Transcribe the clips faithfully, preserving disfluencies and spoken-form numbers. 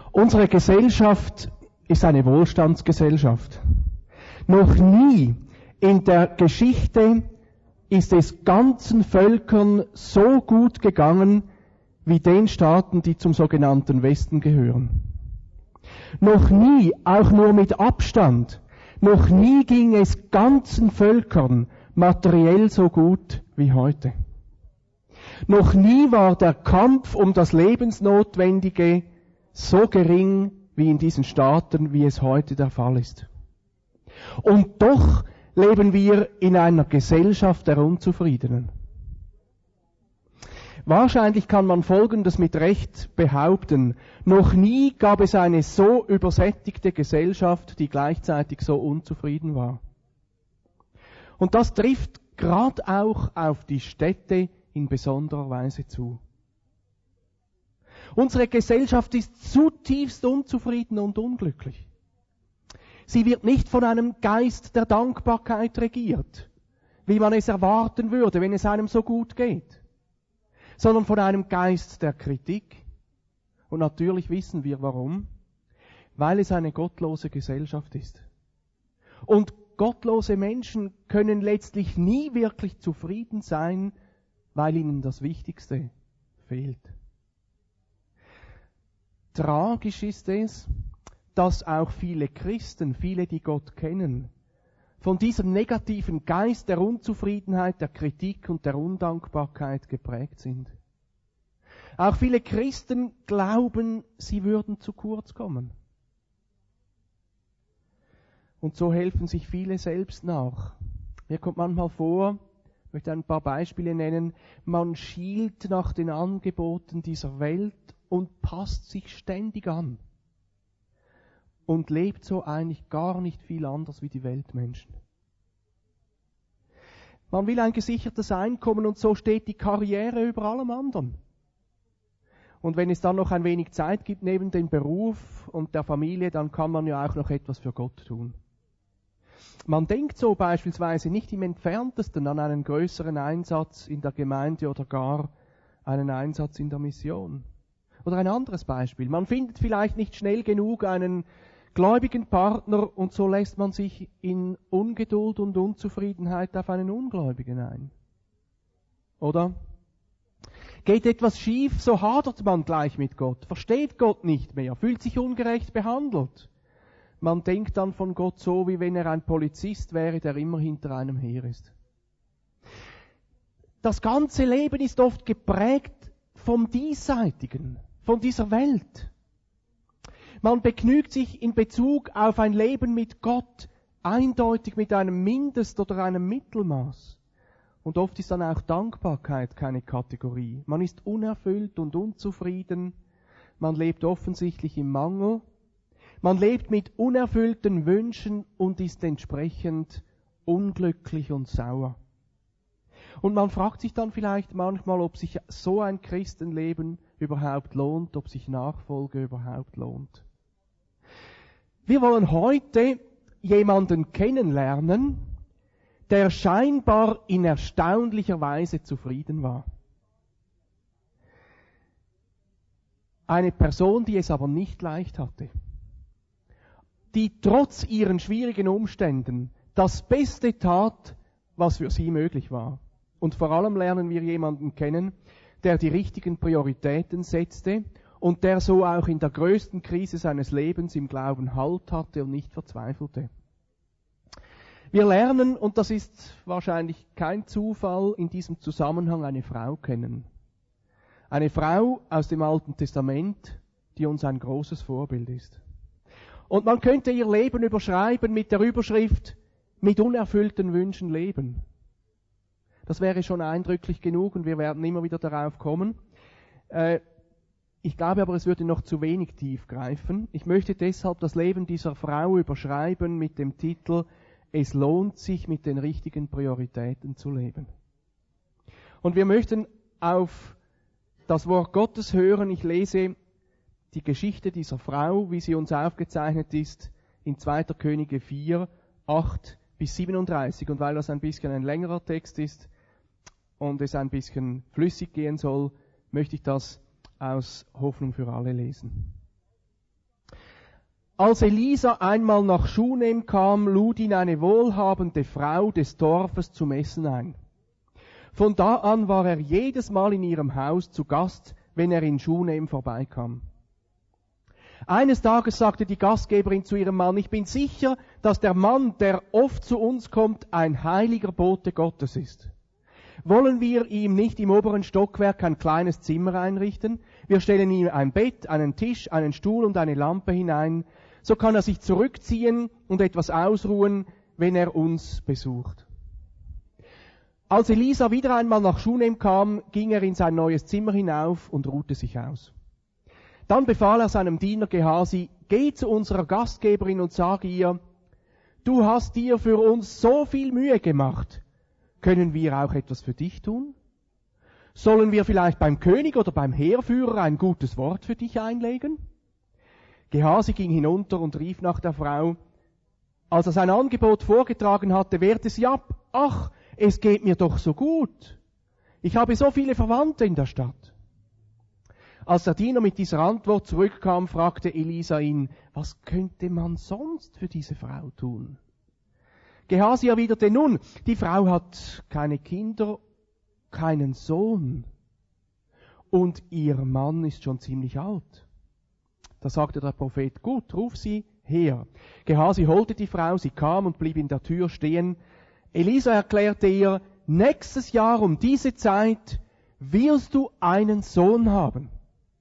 Unsere Gesellschaft ist eine Wohlstandsgesellschaft. Noch nie in der Geschichte ist es ganzen Völkern so gut gegangen wie den Staaten, die zum sogenannten Westen gehören. Noch nie, auch nur mit Abstand, noch nie ging es ganzen Völkern materiell so gut wie heute. Noch nie war der Kampf um das Lebensnotwendige so gering wie in diesen Staaten, wie es heute der Fall ist. Und doch leben wir in einer Gesellschaft der Unzufriedenen. Wahrscheinlich kann man Folgendes mit Recht behaupten: Noch nie gab es eine so übersättigte Gesellschaft, die gleichzeitig so unzufrieden war. Und das trifft gerade auch auf die Städte in besonderer Weise zu. Unsere Gesellschaft ist zutiefst unzufrieden und unglücklich. Sie wird nicht von einem Geist der Dankbarkeit regiert, wie man es erwarten würde, wenn es einem so gut geht, sondern von einem Geist der Kritik. Und natürlich wissen wir warum. Weil es eine gottlose Gesellschaft ist. Und gottlose Menschen können letztlich nie wirklich zufrieden sein, weil ihnen das Wichtigste fehlt. Tragisch ist es, dass auch viele Christen, viele, die Gott kennen, von diesem negativen Geist der Unzufriedenheit, der Kritik und der Undankbarkeit geprägt sind. Auch viele Christen glauben, sie würden zu kurz kommen. Und so helfen sich viele selbst nach. Mir kommt manchmal vor, ich möchte ein paar Beispiele nennen, man schielt nach den Angeboten dieser Welt und passt sich ständig an. Und lebt so eigentlich gar nicht viel anders wie die Weltmenschen. Man will ein gesichertes Einkommen und so steht die Karriere über allem anderen. Und wenn es dann noch ein wenig Zeit gibt neben dem Beruf und der Familie, dann kann man ja auch noch etwas für Gott tun. Man denkt so beispielsweise nicht im Entferntesten an einen größeren Einsatz in der Gemeinde oder gar einen Einsatz in der Mission. Oder ein anderes Beispiel. Man findet vielleicht nicht schnell genug einen gläubigen Partner und so lässt man sich in Ungeduld und Unzufriedenheit auf einen Ungläubigen ein. Oder? Geht etwas schief, so hadert man gleich mit Gott, versteht Gott nicht mehr, fühlt sich ungerecht behandelt. Man denkt dann von Gott so, wie wenn er ein Polizist wäre, der immer hinter einem her ist. Das ganze Leben ist oft geprägt vom Diesseitigen, von dieser Welt. Man begnügt sich in Bezug auf ein Leben mit Gott eindeutig mit einem Mindest- oder einem Mittelmaß. Und oft ist dann auch Dankbarkeit keine Kategorie. Man ist unerfüllt und unzufrieden. Man lebt offensichtlich im Mangel. Man lebt mit unerfüllten Wünschen und ist entsprechend unglücklich und sauer. Und man fragt sich dann vielleicht manchmal, ob sich so ein Christenleben überhaupt lohnt, ob sich Nachfolge überhaupt lohnt. Wir wollen heute jemanden kennenlernen, der scheinbar in erstaunlicher Weise zufrieden war. Eine Person, die es aber nicht leicht hatte. Die trotz ihren schwierigen Umständen das Beste tat, was für sie möglich war. Und vor allem lernen wir jemanden kennen, der die richtigen Prioritäten setzte und der so auch in der größten Krise seines Lebens im Glauben Halt hatte und nicht verzweifelte. Wir lernen, und das ist wahrscheinlich kein Zufall, in diesem Zusammenhang eine Frau kennen. Eine Frau aus dem Alten Testament, die uns ein großes Vorbild ist. Und man könnte ihr Leben überschreiben mit der Überschrift mit unerfüllten Wünschen leben. Das wäre schon eindrücklich genug und wir werden immer wieder darauf kommen. Äh, ich glaube aber, es würde noch zu wenig tief greifen. Ich möchte deshalb das Leben dieser Frau überschreiben mit dem Titel Es lohnt sich, mit den richtigen Prioritäten zu leben. Und wir möchten auf das Wort Gottes hören. Ich lese die Geschichte dieser Frau, wie sie uns aufgezeichnet ist, in zweiter Könige vier, acht bis siebenunddreißig. Und weil das ein bisschen ein längerer Text ist und es ein bisschen flüssig gehen soll, möchte ich das aus Hoffnung für alle lesen. Als Elisa einmal nach Schunem kam, lud ihn eine wohlhabende Frau des Dorfes zum Essen ein. Von da an war er jedes Mal in ihrem Haus zu Gast, wenn er in Schunem vorbeikam. Eines Tages sagte die Gastgeberin zu ihrem Mann, ich bin sicher, dass der Mann, der oft zu uns kommt, ein heiliger Bote Gottes ist. Wollen wir ihm nicht im oberen Stockwerk ein kleines Zimmer einrichten? Wir stellen ihm ein Bett, einen Tisch, einen Stuhl und eine Lampe hinein. So kann er sich zurückziehen und etwas ausruhen, wenn er uns besucht. Als Elisa wieder einmal nach Schunem kam, ging er in sein neues Zimmer hinauf und ruhte sich aus. Dann befahl er seinem Diener Gehasi, geh zu unserer Gastgeberin und sage ihr, du hast dir für uns so viel Mühe gemacht. Können wir auch etwas für dich tun? Sollen wir vielleicht beim König oder beim Heerführer ein gutes Wort für dich einlegen? Gehasi ging hinunter und rief nach der Frau. Als er sein Angebot vorgetragen hatte, wehrte sie ab. Ach, es geht mir doch so gut. Ich habe so viele Verwandte in der Stadt. Als der Diener mit dieser Antwort zurückkam, fragte Elisa ihn, was könnte man sonst für diese Frau tun? Gehasi erwiderte, nun, die Frau hat keine Kinder, keinen Sohn und ihr Mann ist schon ziemlich alt. Da sagte der Prophet, gut, ruf sie her. Gehasi holte die Frau, sie kam und blieb in der Tür stehen. Elisa erklärte ihr, nächstes Jahr um diese Zeit wirst du einen Sohn haben.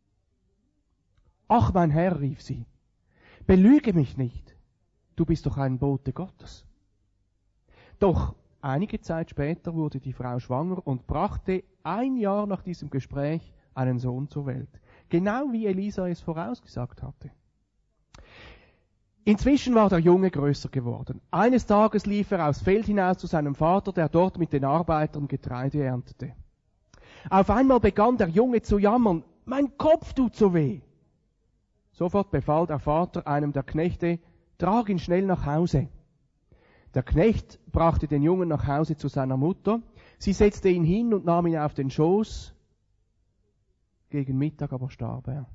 Ach, mein Herr, rief sie, belüge mich nicht, du bist doch ein Bote Gottes. Doch einige Zeit später wurde die Frau schwanger und brachte ein Jahr nach diesem Gespräch einen Sohn zur Welt. Genau wie Elisa es vorausgesagt hatte. Inzwischen war der Junge größer geworden. Eines Tages lief er aufs Feld hinaus zu seinem Vater, der dort mit den Arbeitern Getreide erntete. Auf einmal begann der Junge zu jammern, mein Kopf tut so weh. Sofort befahl der Vater einem der Knechte, trag ihn schnell nach Hause. Der Knecht brachte den Jungen nach Hause zu seiner Mutter. Sie setzte ihn hin und nahm ihn auf den Schoß. Gegen Mittag aber starb er.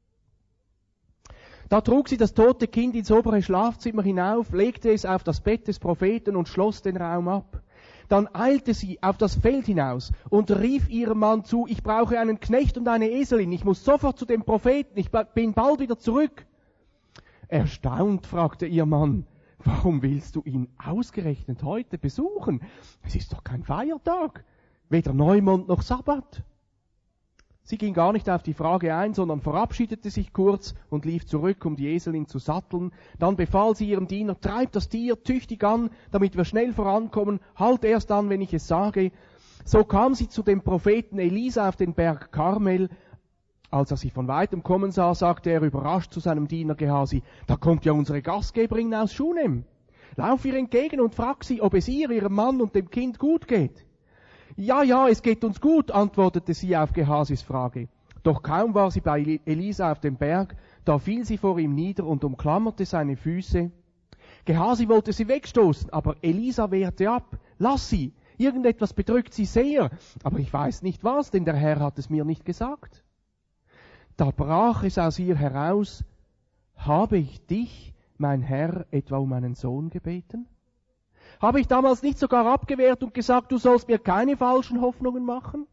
Da trug sie das tote Kind ins obere Schlafzimmer hinauf, legte es auf das Bett des Propheten und schloss den Raum ab. Dann eilte sie auf das Feld hinaus und rief ihrem Mann zu, ich brauche einen Knecht und eine Eselin, ich muss sofort zu dem Propheten, ich bin bald wieder zurück. Erstaunt fragte ihr Mann, warum willst du ihn ausgerechnet heute besuchen? Es ist doch kein Feiertag, weder Neumond noch Sabbat. Sie ging gar nicht auf die Frage ein, sondern verabschiedete sich kurz und lief zurück, um die Eselin zu satteln. Dann befahl sie ihrem Diener, treib das Tier tüchtig an, damit wir schnell vorankommen, halt erst an, wenn ich es sage. So kam sie zu dem Propheten Elisa auf den Berg Karmel. Als er sie von weitem kommen sah, sagte er überrascht zu seinem Diener Gehasi, da kommt ja unsere Gastgeberin aus Schunem. Lauf ihr entgegen und frag sie, ob es ihr, ihrem Mann und dem Kind gut geht. Ja, ja, es geht uns gut, antwortete sie auf Gehasis Frage. Doch kaum war sie bei Elisa auf dem Berg, da fiel sie vor ihm nieder und umklammerte seine Füße. Gehasi wollte sie wegstoßen, aber Elisa wehrte ab. Lass sie, irgendetwas bedrückt sie sehr, aber ich weiß nicht was, denn der Herr hat es mir nicht gesagt. Da brach es aus ihr heraus, habe ich dich, mein Herr, etwa um einen Sohn gebeten? Habe ich damals nicht sogar abgewehrt und gesagt, du sollst mir keine falschen Hoffnungen machen?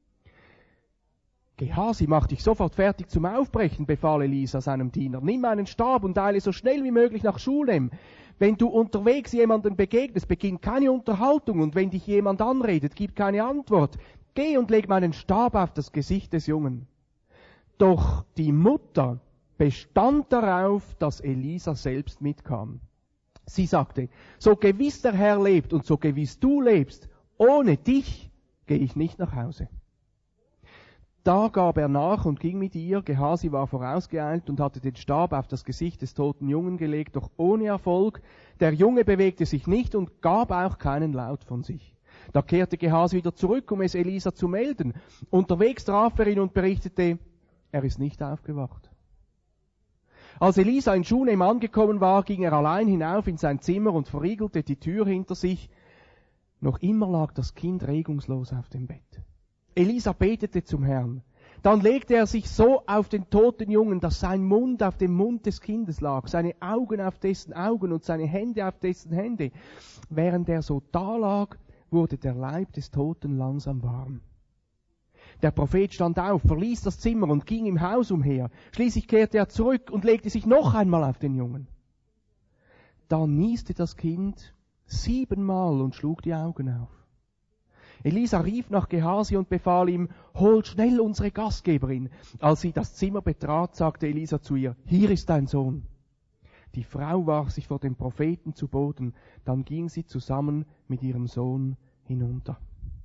Gehasi, mach dich sofort fertig zum Aufbrechen, befahl Elisa seinem Diener. Nimm einen Stab und eile so schnell wie möglich nach Schulem. Wenn du unterwegs jemandem begegnest, beginnt keine Unterhaltung und wenn dich jemand anredet, gib keine Antwort. Geh und leg meinen Stab auf das Gesicht des Jungen. Doch die Mutter bestand darauf, dass Elisa selbst mitkam. Sie sagte, so gewiss der Herr lebt und so gewiss du lebst, ohne dich gehe ich nicht nach Hause. Da gab er nach und ging mit ihr. Gehasi war vorausgeeilt und hatte den Stab auf das Gesicht des toten Jungen gelegt, doch ohne Erfolg. Der Junge bewegte sich nicht und gab auch keinen Laut von sich. Da kehrte Gehasi wieder zurück, um es Elisa zu melden. Unterwegs traf er ihn und berichtete, er ist nicht aufgewacht. Als Elisa in Schunem angekommen war, ging er allein hinauf in sein Zimmer und verriegelte die Tür hinter sich. Noch immer lag das Kind regungslos auf dem Bett. Elisa betete zum Herrn. Dann legte er sich so auf den toten Jungen, dass sein Mund auf dem Mund des Kindes lag, seine Augen auf dessen Augen und seine Hände auf dessen Hände. Während er so da lag, wurde der Leib des Toten langsam warm. Der Prophet stand auf, verließ das Zimmer und ging im Haus umher. Schließlich kehrte er zurück und legte sich noch einmal auf den Jungen. Da nieste das Kind siebenmal und schlug die Augen auf. Elisa rief nach Gehasi und befahl ihm, holt schnell unsere Gastgeberin. Als sie das Zimmer betrat, sagte Elisa zu ihr, hier ist dein Sohn. Die Frau warf sich vor dem Propheten zu Boden, dann ging sie zusammen mit ihrem Sohn hinunter.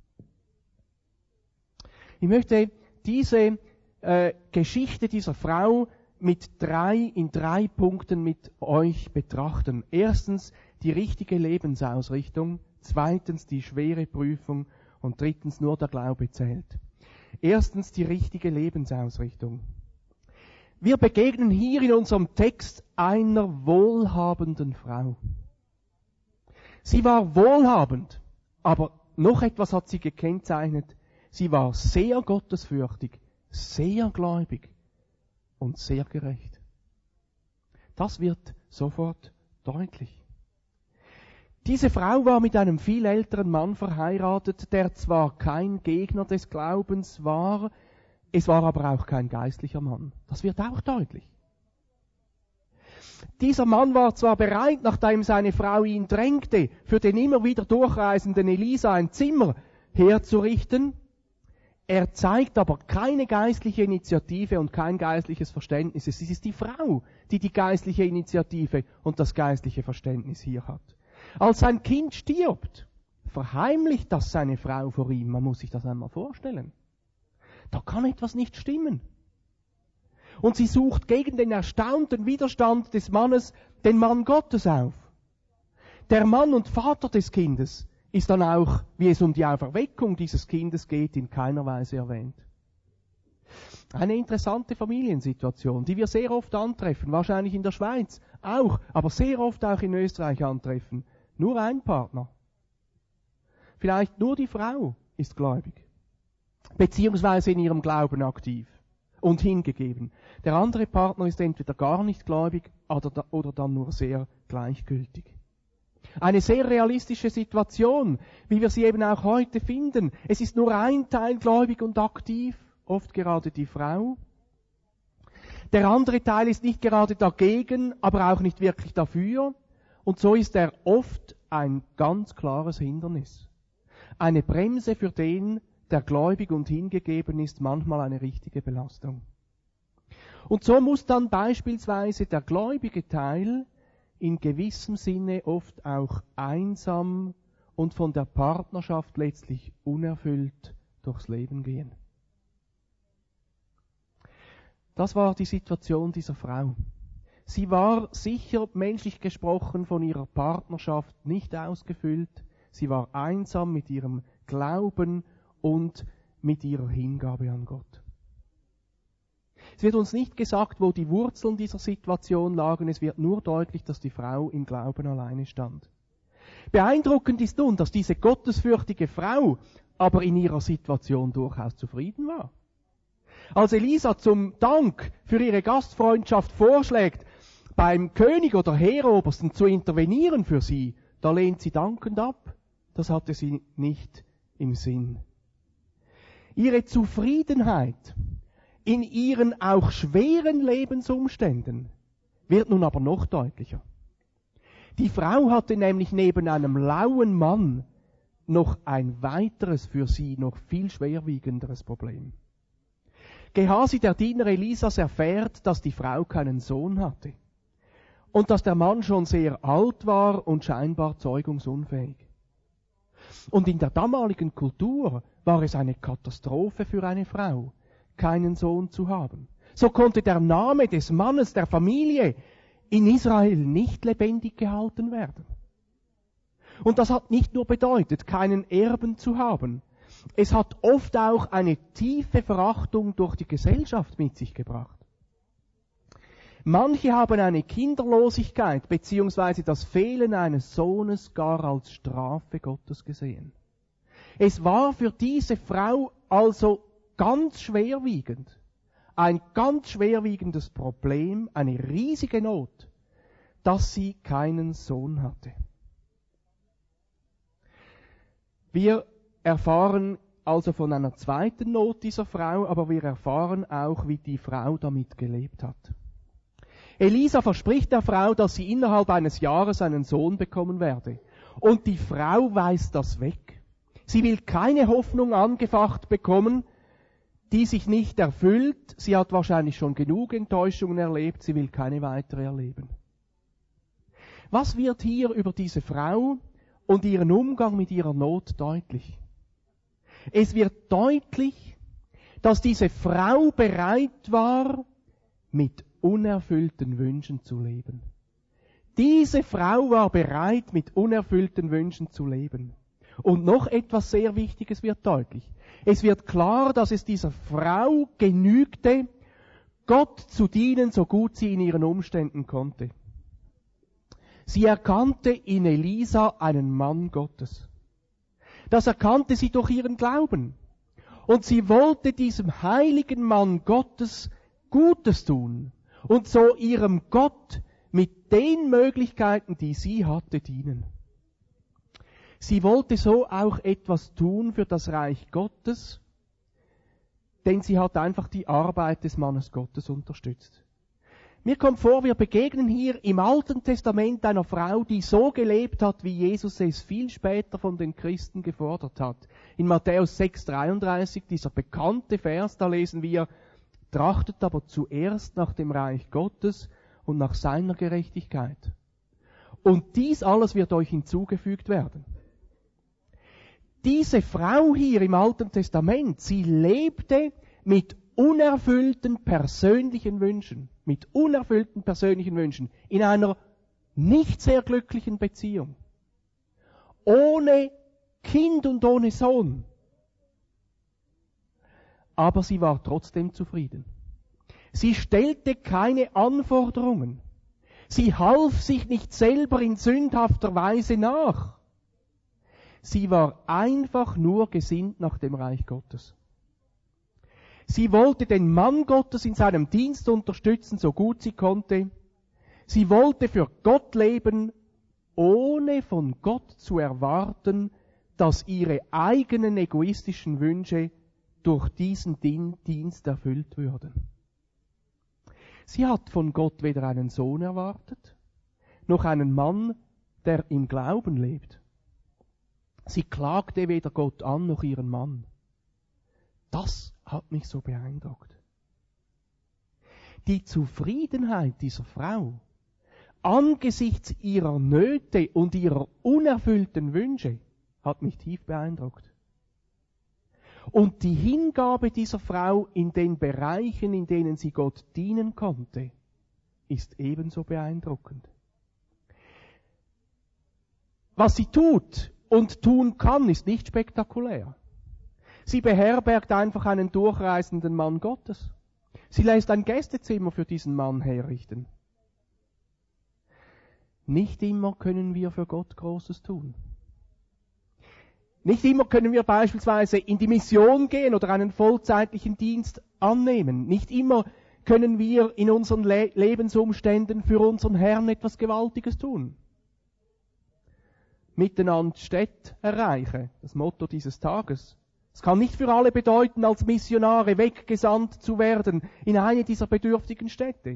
Ich möchte diese äh, Geschichte dieser Frau mit drei, in drei Punkten mit euch betrachten. Erstens die richtige Lebensausrichtung, zweitens die schwere Prüfung und drittens nur der Glaube zählt. Erstens die richtige Lebensausrichtung. Wir begegnen hier in unserem Text einer wohlhabenden Frau. Sie war wohlhabend, aber noch etwas hat sie gekennzeichnet. Sie war sehr gottesfürchtig, sehr gläubig und sehr gerecht. Das wird sofort deutlich. Diese Frau war mit einem viel älteren Mann verheiratet, der zwar kein Gegner des Glaubens war, es war aber auch kein geistlicher Mann. Das wird auch deutlich. Dieser Mann war zwar bereit, nachdem seine Frau ihn drängte, für den immer wieder durchreisenden Elisa ein Zimmer herzurichten, er zeigt aber keine geistliche Initiative und kein geistliches Verständnis. Es ist die Frau, die die geistliche Initiative und das geistliche Verständnis hier hat. Als sein Kind stirbt, verheimlicht das seine Frau vor ihm. Man muss sich das einmal vorstellen. Da kann etwas nicht stimmen. Und sie sucht gegen den erstaunten Widerstand des Mannes den Mann Gottes auf. Der Mann und Vater des Kindes ist dann auch, wie es um die Auferweckung dieses Kindes geht, in keiner Weise erwähnt. Eine interessante Familiensituation, die wir sehr oft antreffen, wahrscheinlich in der Schweiz auch, aber sehr oft auch in Österreich antreffen. Nur ein Partner. Vielleicht nur die Frau ist gläubig, beziehungsweise in ihrem Glauben aktiv und hingegeben. Der andere Partner ist entweder gar nicht gläubig oder, oder dann nur sehr gleichgültig. Eine sehr realistische Situation, wie wir sie eben auch heute finden. Es ist nur ein Teil gläubig und aktiv, oft gerade die Frau. Der andere Teil ist nicht gerade dagegen, aber auch nicht wirklich dafür. Und so ist er oft ein ganz klares Hindernis. Eine Bremse für den, der gläubig und hingegeben ist, manchmal eine richtige Belastung. Und so muss dann beispielsweise der gläubige Teil in gewissem Sinne oft auch einsam und von der Partnerschaft letztlich unerfüllt durchs Leben gehen. Das war die Situation dieser Frau. Sie war sicher, menschlich gesprochen, von ihrer Partnerschaft nicht ausgefüllt. Sie war einsam mit ihrem Glauben und mit ihrer Hingabe an Gott. Es wird uns nicht gesagt, wo die Wurzeln dieser Situation lagen. Es wird nur deutlich, dass die Frau im Glauben alleine stand. Beeindruckend ist nun, dass diese gottesfürchtige Frau aber in ihrer Situation durchaus zufrieden war. Als Elisa zum Dank für ihre Gastfreundschaft vorschlägt, beim König oder Heerobersten zu intervenieren für sie, da lehnt sie dankend ab. Das hatte sie nicht im Sinn. Ihre Zufriedenheit in ihren auch schweren Lebensumständen wird nun aber noch deutlicher. Die Frau hatte nämlich neben einem lauen Mann noch ein weiteres, für sie noch viel schwerwiegenderes Problem. Gehasi, der Diener Elisas, erfährt, dass die Frau keinen Sohn hatte und dass der Mann schon sehr alt war und scheinbar zeugungsunfähig. Und in der damaligen Kultur war es eine Katastrophe für eine Frau, keinen Sohn zu haben. So konnte der Name des Mannes, der Familie, in Israel nicht lebendig gehalten werden. Und das hat nicht nur bedeutet, keinen Erben zu haben. Es hat oft auch eine tiefe Verachtung durch die Gesellschaft mit sich gebracht. Manche haben eine Kinderlosigkeit bzw. das Fehlen eines Sohnes gar als Strafe Gottes gesehen. Es war für diese Frau also ganz schwerwiegend, ein ganz schwerwiegendes Problem, eine riesige Not, dass sie keinen Sohn hatte. Wir erfahren also von einer zweiten Not dieser Frau, aber wir erfahren auch, wie die Frau damit gelebt hat. Elisa verspricht der Frau, dass sie innerhalb eines Jahres einen Sohn bekommen werde. Und die Frau weist das weg. Sie will keine Hoffnung angefacht bekommen, die sich nicht erfüllt. Sie hat wahrscheinlich schon genug Enttäuschungen erlebt, sie will keine weitere erleben. Was wird hier über diese Frau und ihren Umgang mit ihrer Not deutlich? Es wird deutlich, dass diese Frau bereit war, mit unerfüllten Wünschen zu leben. Diese Frau war bereit, mit unerfüllten Wünschen zu leben. Und noch etwas sehr Wichtiges wird deutlich. Es wird klar, dass es dieser Frau genügte, Gott zu dienen, so gut sie in ihren Umständen konnte. Sie erkannte in Elisa einen Mann Gottes. Das erkannte sie durch ihren Glauben. Und sie wollte diesem heiligen Mann Gottes Gutes tun und so ihrem Gott mit den Möglichkeiten, die sie hatte, dienen. Sie wollte so auch etwas tun für das Reich Gottes, denn sie hat einfach die Arbeit des Mannes Gottes unterstützt. Mir kommt vor, wir begegnen hier im Alten Testament einer Frau, die so gelebt hat, wie Jesus es viel später von den Christen gefordert hat. In Matthäus sechs dreiunddreißig, dieser bekannte Vers, da lesen wir: Trachtet aber zuerst nach dem Reich Gottes und nach seiner Gerechtigkeit. Und dies alles wird euch hinzugefügt werden. Diese Frau hier im Alten Testament, sie lebte mit unerfüllten persönlichen Wünschen, mit unerfüllten persönlichen Wünschen, in einer nicht sehr glücklichen Beziehung. Ohne Kind und ohne Sohn. Aber sie war trotzdem zufrieden. Sie stellte keine Anforderungen. Sie half sich nicht selber in sündhafter Weise nach. Sie war einfach nur gesinnt nach dem Reich Gottes. Sie wollte den Mann Gottes in seinem Dienst unterstützen, so gut sie konnte. Sie wollte für Gott leben, ohne von Gott zu erwarten, dass ihre eigenen egoistischen Wünsche durch diesen Dienst erfüllt würden. Sie hat von Gott weder einen Sohn erwartet, noch einen Mann, der im Glauben lebt. Sie klagte weder Gott an, noch ihren Mann. Das hat mich so beeindruckt. Die Zufriedenheit dieser Frau angesichts ihrer Nöte und ihrer unerfüllten Wünsche hat mich tief beeindruckt. Und die Hingabe dieser Frau in den Bereichen, in denen sie Gott dienen konnte, ist ebenso beeindruckend. Was sie tut und tun kann, ist nicht spektakulär. Sie beherbergt einfach einen durchreisenden Mann Gottes. Sie lässt ein Gästezimmer für diesen Mann herrichten. Nicht immer können wir für Gott Großes tun. Nicht immer können wir beispielsweise in die Mission gehen oder einen vollzeitlichen Dienst annehmen. Nicht immer können wir in unseren Le- Lebensumständen für unseren Herrn etwas Gewaltiges tun. Miteinander Städt erreiche, das Motto dieses Tages. Es kann nicht für alle bedeuten, als Missionare weggesandt zu werden in eine dieser bedürftigen Städte.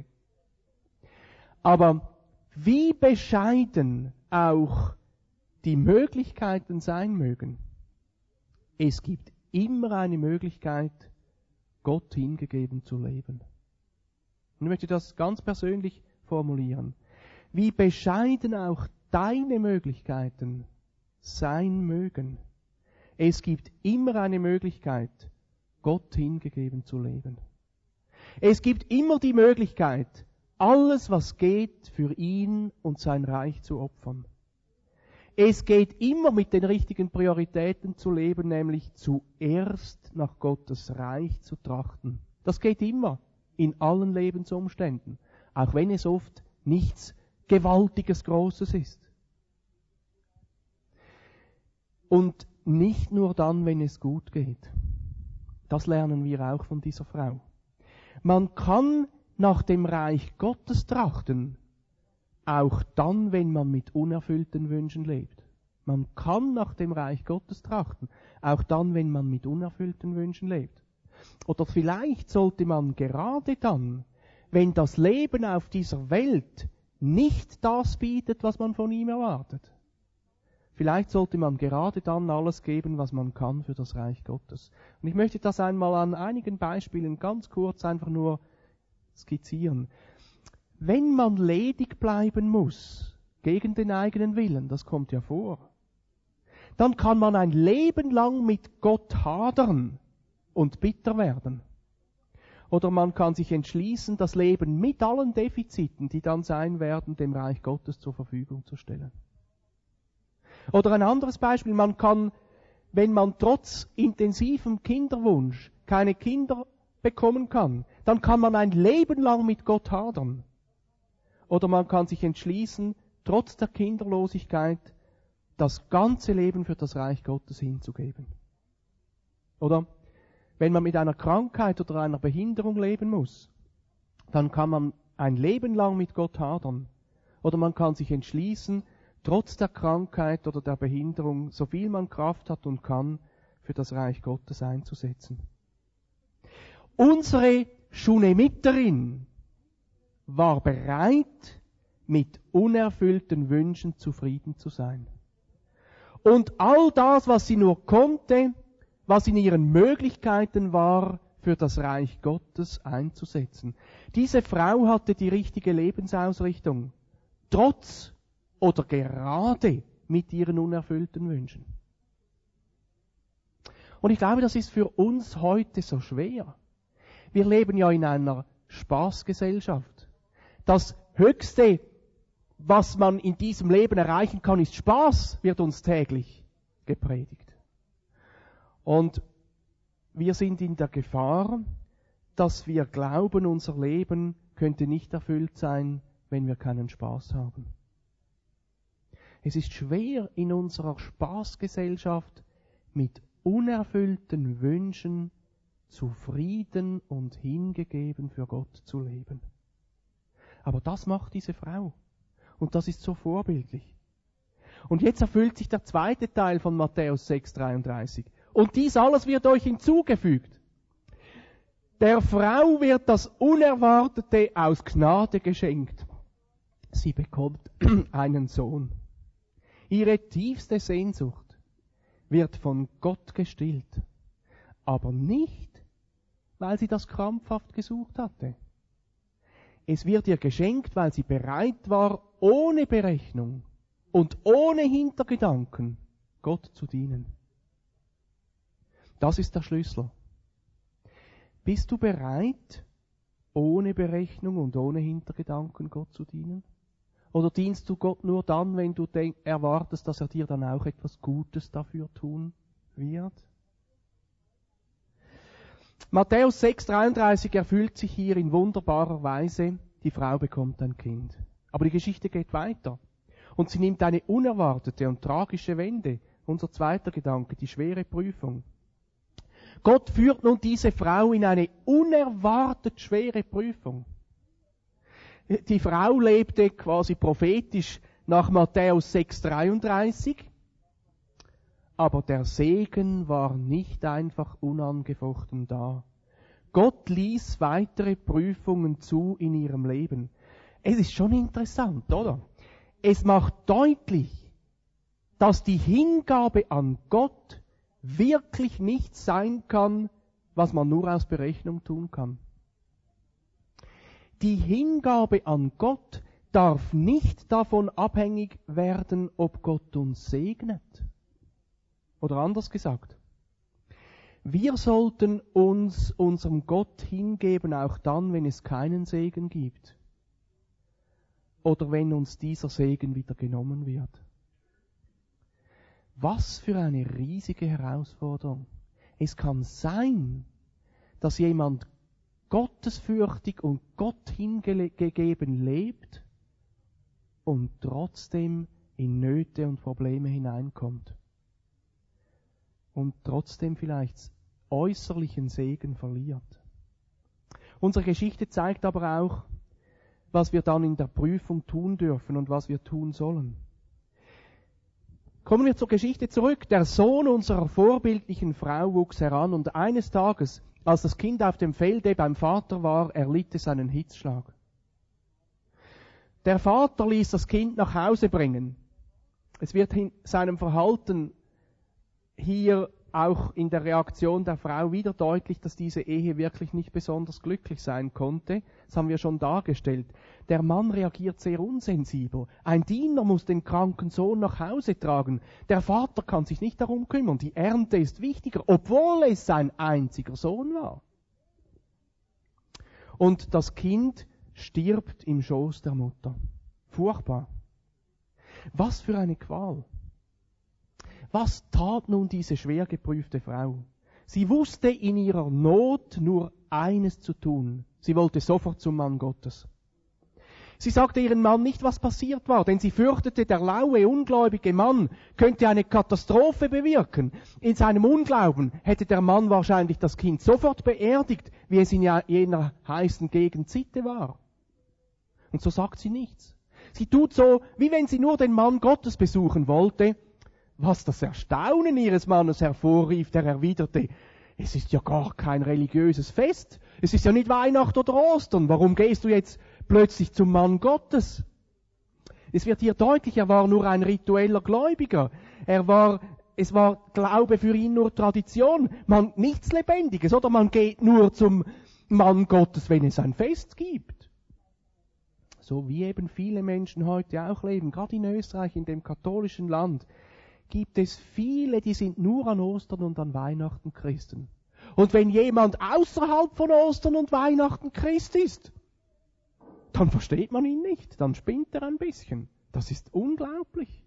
Aber wie bescheiden auch die Möglichkeiten sein mögen, es gibt immer eine Möglichkeit, Gott hingegeben zu leben. Und ich möchte das ganz persönlich formulieren. Wie bescheiden auch deine Möglichkeiten sein mögen, es gibt immer eine Möglichkeit, Gott hingegeben zu leben. Es gibt immer die Möglichkeit, alles, was geht, für ihn und sein Reich zu opfern. Es geht immer mit den richtigen Prioritäten zu leben, nämlich zuerst nach Gottes Reich zu trachten. Das geht immer, in allen Lebensumständen, auch wenn es oft nichts Gewaltiges, Großes ist. Und nicht nur dann, wenn es gut geht. Das lernen wir auch von dieser Frau. Man kann nach dem Reich Gottes trachten, auch dann, wenn man mit unerfüllten Wünschen lebt. Man kann nach dem Reich Gottes trachten, auch dann, wenn man mit unerfüllten Wünschen lebt. Oder vielleicht sollte man gerade dann, wenn das Leben auf dieser Welt nicht das bietet, was man von ihm erwartet, vielleicht sollte man gerade dann alles geben, was man kann für das Reich Gottes. Und ich möchte das einmal an einigen Beispielen ganz kurz einfach nur skizzieren. Wenn man ledig bleiben muss, gegen den eigenen Willen, das kommt ja vor, dann kann man ein Leben lang mit Gott hadern und bitter werden. Oder man kann sich entschließen, das Leben mit allen Defiziten, die dann sein werden, dem Reich Gottes zur Verfügung zu stellen. Oder ein anderes Beispiel, man kann, wenn man trotz intensivem Kinderwunsch keine Kinder bekommen kann, dann kann man ein Leben lang mit Gott hadern. Oder man kann sich entschließen, trotz der Kinderlosigkeit das ganze Leben für das Reich Gottes hinzugeben. Oder wenn man mit einer Krankheit oder einer Behinderung leben muss, dann kann man ein Leben lang mit Gott hadern. Oder man kann sich entschließen, trotz der Krankheit oder der Behinderung, so viel man Kraft hat und kann, für das Reich Gottes einzusetzen. Unsere Schunemiterin war bereit, mit unerfüllten Wünschen zufrieden zu sein. Und all das, was sie nur konnte, was in ihren Möglichkeiten war, für das Reich Gottes einzusetzen. Diese Frau hatte die richtige Lebensausrichtung, trotz oder gerade mit ihren unerfüllten Wünschen. Und ich glaube, das ist für uns heute so schwer. Wir leben ja in einer Spaßgesellschaft. Das Höchste, was man in diesem Leben erreichen kann, ist Spaß, wird uns täglich gepredigt. Und wir sind in der Gefahr, dass wir glauben, unser Leben könnte nicht erfüllt sein, wenn wir keinen Spaß haben. Es ist schwer, in unserer Spaßgesellschaft mit unerfüllten Wünschen zufrieden und hingegeben für Gott zu leben. Aber das macht diese Frau. Und das ist so vorbildlich. Und jetzt erfüllt sich der zweite Teil von Matthäus sechs dreiunddreißig. Und dies alles wird euch hinzugefügt. Der Frau wird das Unerwartete aus Gnade geschenkt. Sie bekommt einen Sohn. Ihre tiefste Sehnsucht wird von Gott gestillt. Aber nicht, weil sie das krampfhaft gesucht hatte. Es wird ihr geschenkt, weil sie bereit war, ohne Berechnung und ohne Hintergedanken Gott zu dienen. Das ist der Schlüssel. Bist du bereit, ohne Berechnung und ohne Hintergedanken Gott zu dienen? Oder dienst du Gott nur dann, wenn du denk- erwartest, dass er dir dann auch etwas Gutes dafür tun wird? Matthäus sechs dreiunddreißig erfüllt sich hier in wunderbarer Weise. Die Frau bekommt ein Kind. Aber die Geschichte geht weiter. Und sie nimmt eine unerwartete und tragische Wende. Unser zweiter Gedanke, die schwere Prüfung. Gott führt nun diese Frau in eine unerwartet schwere Prüfung. Die Frau lebte quasi prophetisch nach Matthäus sechs dreiunddreißig, aber der Segen war nicht einfach unangefochten da. Gott ließ weitere Prüfungen zu in ihrem Leben. Es ist schon interessant, oder? Es macht deutlich, dass die Hingabe an Gott wirklich nichts sein kann, was man nur aus Berechnung tun kann. Die Hingabe an Gott darf nicht davon abhängig werden, ob Gott uns segnet. Oder anders gesagt, wir sollten uns unserem Gott hingeben, auch dann, wenn es keinen Segen gibt. Oder wenn uns dieser Segen wieder genommen wird. Was für eine riesige Herausforderung. Es kann sein, dass jemand gottesfürchtig und Gott hingegeben lebt und trotzdem in Nöte und Probleme hineinkommt. Und trotzdem vielleicht äußerlichen Segen verliert. Unsere Geschichte zeigt aber auch, was wir dann in der Prüfung tun dürfen und was wir tun sollen. Kommen wir zur Geschichte zurück. Der Sohn unserer vorbildlichen Frau wuchs heran und eines Tages, als das Kind auf dem Felde beim Vater war, erlitt es einen Hitzschlag. Der Vater ließ das Kind nach Hause bringen. Es wird in seinem Verhalten hier auch in der Reaktion der Frau wieder deutlich, dass diese Ehe wirklich nicht besonders glücklich sein konnte. Das haben wir schon dargestellt. Der Mann reagiert sehr unsensibel. Ein Diener muss den kranken Sohn nach Hause tragen. Der Vater kann sich nicht darum kümmern. Die Ernte ist wichtiger, obwohl es sein einziger Sohn war. Und das Kind stirbt im Schoß der Mutter. Furchtbar. Was für eine Qual. Was tat nun diese schwer geprüfte Frau? Sie wusste in ihrer Not nur eines zu tun. Sie wollte sofort zum Mann Gottes. Sie sagte ihrem Mann nicht, was passiert war, denn sie fürchtete, der laue, ungläubige Mann könnte eine Katastrophe bewirken. In seinem Unglauben hätte der Mann wahrscheinlich das Kind sofort beerdigt, wie es in jener heißen Gegend Sitte war. Und so sagt sie nichts. Sie tut so, wie wenn sie nur den Mann Gottes besuchen wollte, was das Erstaunen ihres Mannes hervorrief, der erwiderte, es ist ja gar kein religiöses Fest, es ist ja nicht Weihnachten oder Ostern, warum gehst du jetzt plötzlich zum Mann Gottes? Es wird hier deutlich, er war nur ein ritueller Gläubiger, er war, es war Glaube für ihn nur Tradition, man, nichts Lebendiges, oder man geht nur zum Mann Gottes, wenn es ein Fest gibt. So wie eben viele Menschen heute auch leben, gerade in Österreich, in dem katholischen Land, gibt es viele, die sind nur an Ostern und an Weihnachten Christen. Und wenn jemand außerhalb von Ostern und Weihnachten Christ ist, dann versteht man ihn nicht, dann spinnt er ein bisschen. Das ist unglaublich.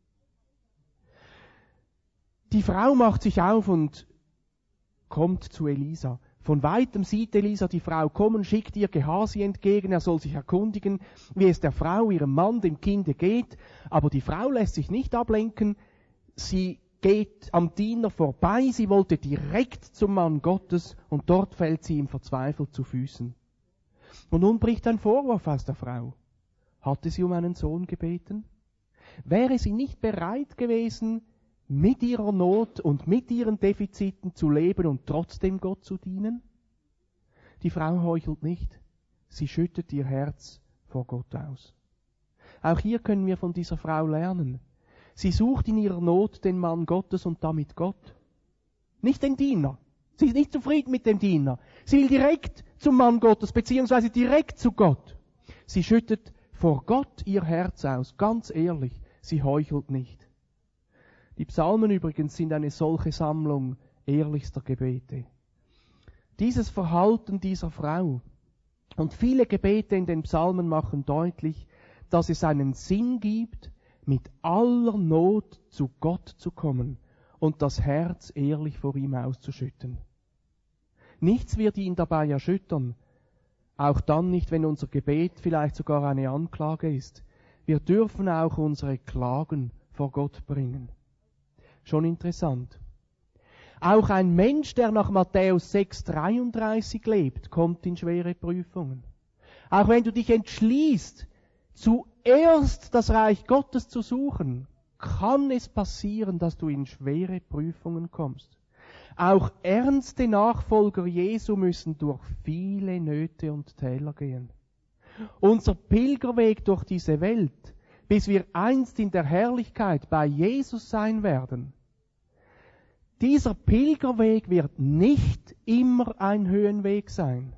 Die Frau macht sich auf und kommt zu Elisa. Von weitem sieht Elisa die Frau kommen, schickt ihr Gehasi entgegen, er soll sich erkundigen, wie es der Frau, ihrem Mann, dem Kinde geht. Aber die Frau lässt sich nicht ablenken. Sie geht am Diener vorbei, sie wollte direkt zum Mann Gottes und dort fällt sie ihm verzweifelt zu Füßen. Und nun bricht ein Vorwurf aus der Frau. Hatte sie um einen Sohn gebeten? Wäre sie nicht bereit gewesen, mit ihrer Not und mit ihren Defiziten zu leben und trotzdem Gott zu dienen? Die Frau heuchelt nicht, sie schüttet ihr Herz vor Gott aus. Auch hier können wir von dieser Frau lernen. Sie sucht in ihrer Not den Mann Gottes und damit Gott. Nicht den Diener. Sie ist nicht zufrieden mit dem Diener. Sie will direkt zum Mann Gottes, beziehungsweise direkt zu Gott. Sie schüttet vor Gott ihr Herz aus, ganz ehrlich. Sie heuchelt nicht. Die Psalmen übrigens sind eine solche Sammlung ehrlichster Gebete. Dieses Verhalten dieser Frau und viele Gebete in den Psalmen machen deutlich, dass es einen Sinn gibt, mit aller Not zu Gott zu kommen und das Herz ehrlich vor ihm auszuschütten. Nichts wird ihn dabei erschüttern, auch dann nicht, wenn unser Gebet vielleicht sogar eine Anklage ist. Wir dürfen auch unsere Klagen vor Gott bringen. Schon interessant. Auch ein Mensch, der nach Matthäus sechs dreiunddreißig lebt, kommt in schwere Prüfungen. Auch wenn du dich entschließt, zuerst das Reich Gottes zu suchen, kann es passieren, dass du in schwere Prüfungen kommst. Auch ernste Nachfolger Jesu müssen durch viele Nöte und Täler gehen. Unser Pilgerweg durch diese Welt, bis wir einst in der Herrlichkeit bei Jesus sein werden, dieser Pilgerweg wird nicht immer ein Höhenweg sein.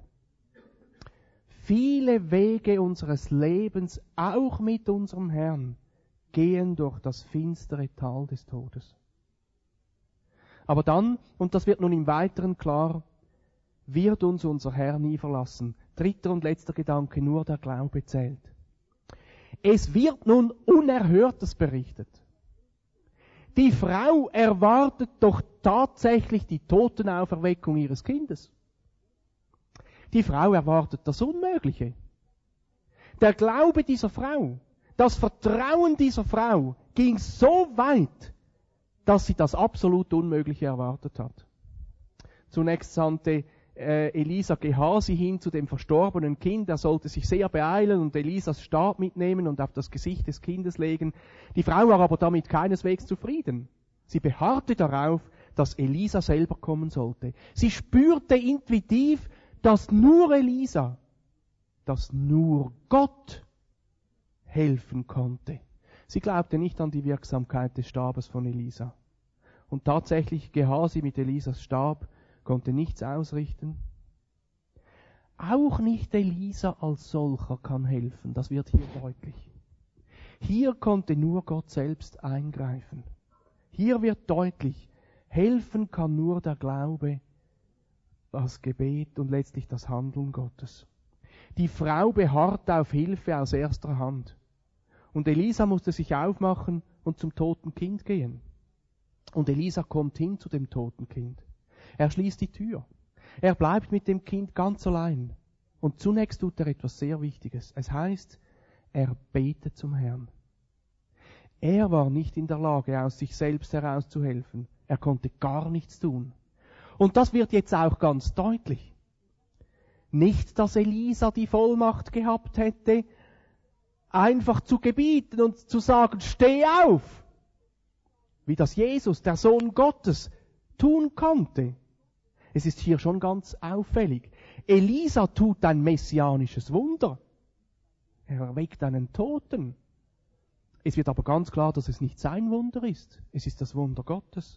Viele Wege unseres Lebens, auch mit unserem Herrn, gehen durch das finstere Tal des Todes. Aber dann, und das wird nun im Weiteren klar, wird uns unser Herr nie verlassen. Dritter und letzter Gedanke, nur der Glaube zählt. Es wird nun Unerhörtes berichtet. Die Frau erwartet doch tatsächlich die Totenauferweckung ihres Kindes. Die Frau erwartet das Unmögliche. Der Glaube dieser Frau, das Vertrauen dieser Frau ging so weit, dass sie das absolut Unmögliche erwartet hat. Zunächst sandte äh, Elisa Gehasi hin zu dem verstorbenen Kind. Er sollte sich sehr beeilen und Elisas Stab mitnehmen und auf das Gesicht des Kindes legen. Die Frau war aber damit keineswegs zufrieden. Sie beharrte darauf, dass Elisa selber kommen sollte. Sie spürte intuitiv, dass nur Elisa, dass nur Gott helfen konnte. Sie glaubte nicht an die Wirksamkeit des Stabes von Elisa. Und tatsächlich, Gehasi mit Elisas Stab konnte nichts ausrichten. Auch nicht Elisa als solcher kann helfen, das wird hier deutlich. Hier konnte nur Gott selbst eingreifen. Hier wird deutlich, helfen kann nur der Glaube, das Gebet und letztlich das Handeln Gottes. Die Frau beharrt auf Hilfe aus erster Hand. Und Elisa musste sich aufmachen und zum toten Kind gehen. Und Elisa kommt hin zu dem toten Kind. Er schließt die Tür. Er bleibt mit dem Kind ganz allein. Und zunächst tut er etwas sehr Wichtiges. Es heißt, er betet zum Herrn. Er war nicht in der Lage, aus sich selbst heraus zu helfen. Er konnte gar nichts tun. Und das wird jetzt auch ganz deutlich. Nicht, dass Elisa die Vollmacht gehabt hätte, einfach zu gebieten und zu sagen, steh auf, wie das Jesus, der Sohn Gottes, tun konnte. Es ist hier schon ganz auffällig. Elisa tut ein messianisches Wunder. Er erweckt einen Toten. Es wird aber ganz klar, dass es nicht sein Wunder ist. Es ist das Wunder Gottes.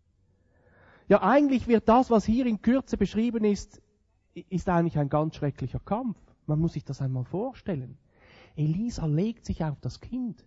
Ja, eigentlich wird das, was hier in Kürze beschrieben ist, ist eigentlich ein ganz schrecklicher Kampf. Man muss sich das einmal vorstellen. Elisa legt sich auf das Kind.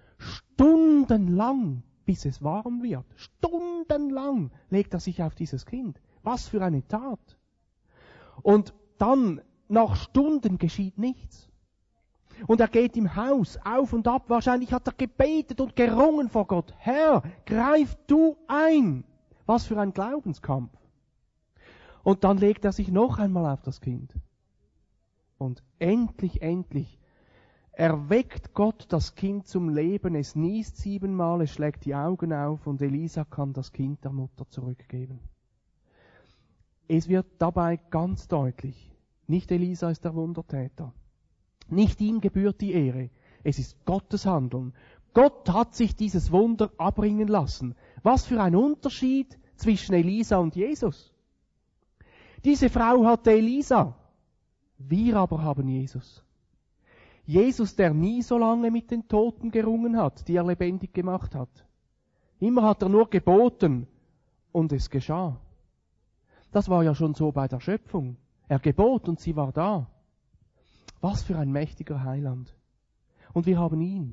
Stundenlang, bis es warm wird. Stundenlang legt er sich auf dieses Kind. Was für eine Tat. Und dann, nach Stunden geschieht nichts. Und er geht im Haus auf und ab. Wahrscheinlich hat er gebetet und gerungen vor Gott. Herr, greif du ein. Was für ein Glaubenskampf. Und dann legt er sich noch einmal auf das Kind. Und endlich, endlich erweckt Gott das Kind zum Leben. Es niest siebenmal, es schlägt die Augen auf und Elisa kann das Kind der Mutter zurückgeben. Es wird dabei ganz deutlich, nicht Elisa ist der Wundertäter. Nicht ihm gebührt die Ehre. Es ist Gottes Handeln. Gott hat sich dieses Wunder abbringen lassen. Was für ein Unterschied zwischen Elisa und Jesus. Diese Frau hatte Elisa. Wir aber haben Jesus. Jesus, der nie so lange mit den Toten gerungen hat, die er lebendig gemacht hat. Immer hat er nur geboten und es geschah. Das war ja schon so bei der Schöpfung. Er gebot und sie war da. Was für ein mächtiger Heiland. Und wir haben ihn.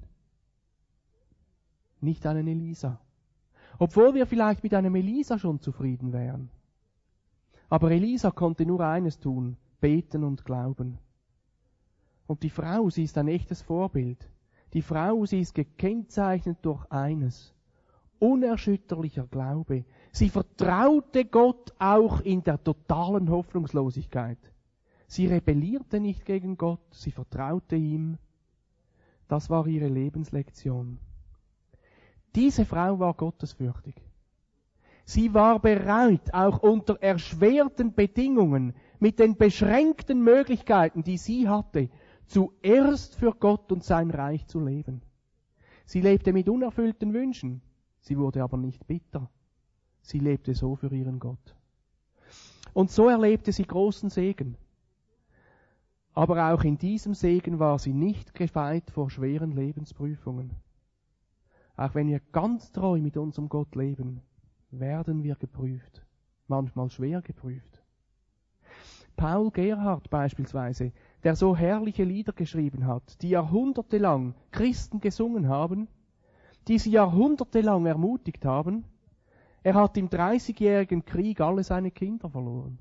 Nicht einen Elisa. Obwohl wir vielleicht mit einem Elisa schon zufrieden wären. Aber Elisa konnte nur eines tun, beten und glauben. Und die Frau, sie ist ein echtes Vorbild. Die Frau, sie ist gekennzeichnet durch eines. Unerschütterlicher Glaube. Sie vertraute Gott auch in der totalen Hoffnungslosigkeit. Sie rebellierte nicht gegen Gott, sie vertraute ihm. Das war ihre Lebenslektion. Diese Frau war gottesfürchtig. Sie war bereit, auch unter erschwerten Bedingungen, mit den beschränkten Möglichkeiten, die sie hatte, zuerst für Gott und sein Reich zu leben. Sie lebte mit unerfüllten Wünschen, sie wurde aber nicht bitter. Sie lebte so für ihren Gott. Und so erlebte sie großen Segen. Aber auch in diesem Segen war sie nicht gefeit vor schweren Lebensprüfungen. Auch wenn wir ganz treu mit unserem Gott leben, werden wir geprüft, manchmal schwer geprüft. Paul Gerhardt beispielsweise, der so herrliche Lieder geschrieben hat, die jahrhundertelang Christen gesungen haben, die sie jahrhundertelang ermutigt haben, er hat im Dreißigjährigen Krieg alle seine Kinder verloren.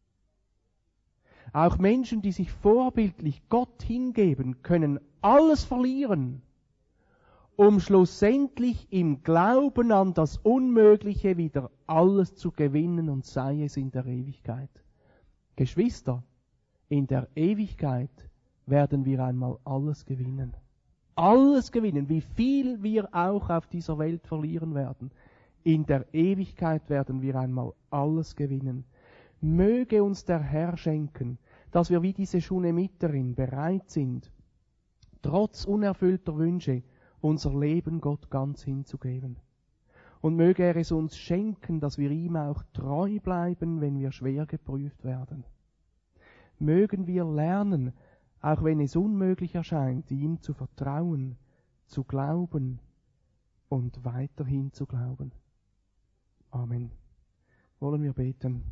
Auch Menschen, die sich vorbildlich Gott hingeben, können alles verlieren, um schlussendlich im Glauben an das Unmögliche wieder alles zu gewinnen und sei es in der Ewigkeit. Geschwister, in der Ewigkeit werden wir einmal alles gewinnen. Alles gewinnen, wie viel wir auch auf dieser Welt verlieren werden. In der Ewigkeit werden wir einmal alles gewinnen. Möge uns der Herr schenken, dass wir wie diese Schunemiterin bereit sind, trotz unerfüllter Wünsche unser Leben Gott ganz hinzugeben. Und möge er es uns schenken, dass wir ihm auch treu bleiben, wenn wir schwer geprüft werden. Mögen wir lernen, auch wenn es unmöglich erscheint, ihm zu vertrauen, zu glauben und weiterhin zu glauben. Amen. Wollen wir beten.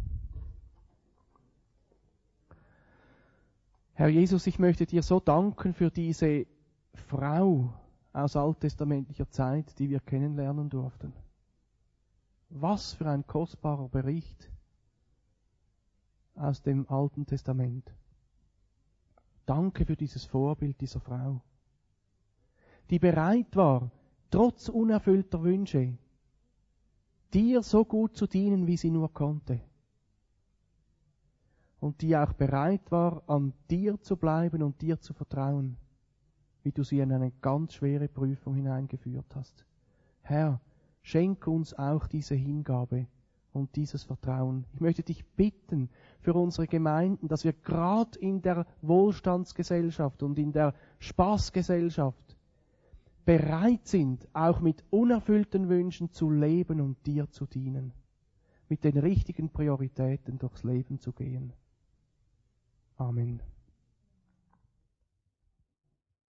Herr Jesus, ich möchte dir so danken für diese Frau aus alttestamentlicher Zeit, die wir kennenlernen durften. Was für ein kostbarer Bericht aus dem Alten Testament. Danke für dieses Vorbild dieser Frau, die bereit war, trotz unerfüllter Wünsche, dir so gut zu dienen, wie sie nur konnte. Und die auch bereit war, an dir zu bleiben und dir zu vertrauen, wie du sie in eine ganz schwere Prüfung hineingeführt hast. Herr, schenk uns auch diese Hingabe und dieses Vertrauen. Ich möchte dich bitten für unsere Gemeinden, dass wir gerade in der Wohlstandsgesellschaft und in der Spaßgesellschaft bereit sind, auch mit unerfüllten Wünschen zu leben und dir zu dienen, mit den richtigen Prioritäten durchs Leben zu gehen. Amen.